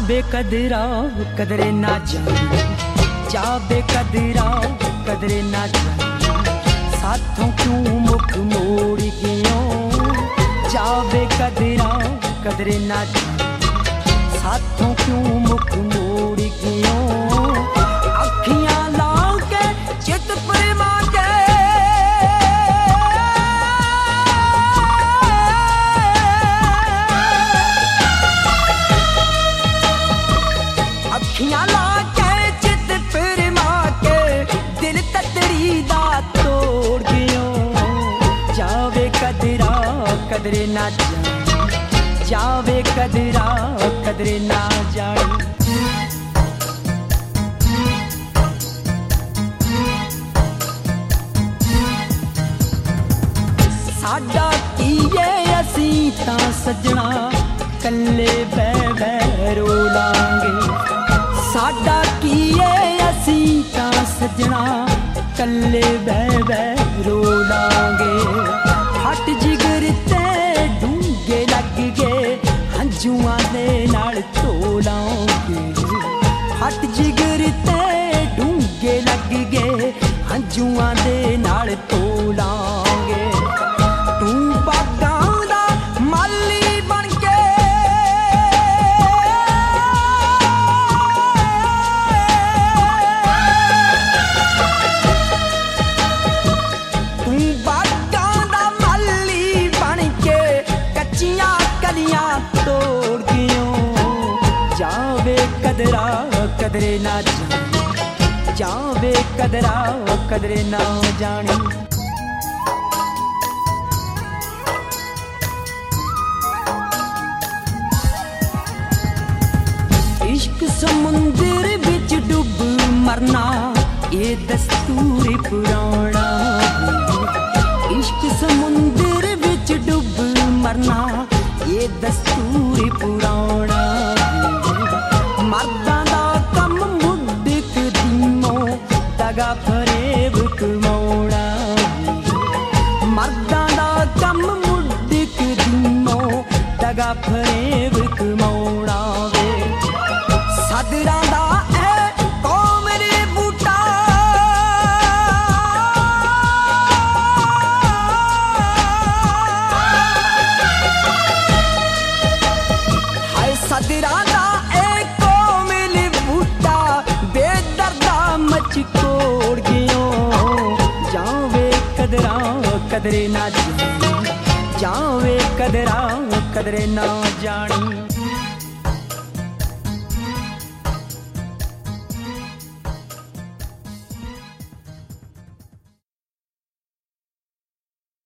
बेकदरा कदरे ना जानी, जा बेकदरा कदरे ना जानी, साथों क्यों मुख मोड़ गयो, जा बेकदरा कदरे ना जानी, साथों क्यों मुख मोड़ गयो, अखियां ला के चित प्रेमा के, अखियां ला के चित प्रेमा के, दिल ततरी दा तोड़ गयो, जावे कदरा कदरे ना जानी, जावे कदरा कदरे ना जानी। साडा कीए असी तां सजना कल्ले बह बह रोलांगे, साडा कीए असी तां सजना कल्ले बह बह रोलांगे, हट जिगर ते डूंगे लग गए हंजुआं दे नाल तोलांगे, हट जिगर ते डूंगे लग गए हंजुआं दे नाल तोलांगे, तू बागां दा माली बन के, तू बागां दा माली बन के कच्चियां कलियां तोड़ गियो, जावे कदरा कदरे ना जानी, जावे कदरा कदरे ना जानी। इश्क समुंदर बिच डुब मरना ये दस्तूर पुराना, इश्क समुंदर बिच डुब मरना ये दस्तूर पुराना, मर्दां दा कम मुद्दक दीमो दगा फरेब कमाउणा, मर्दां दा कम मुद्दक दीमो दगा फरेब कमाउणा वे, सदरां दा ऐ कौम रे बूटा, हाय सदरां दा ऐ कौम रे बूटा, बेदर्दा मच कोड़ गयो, जावे कदरा कदरे ना जानी, जावे कदरा कदरे ना जानी।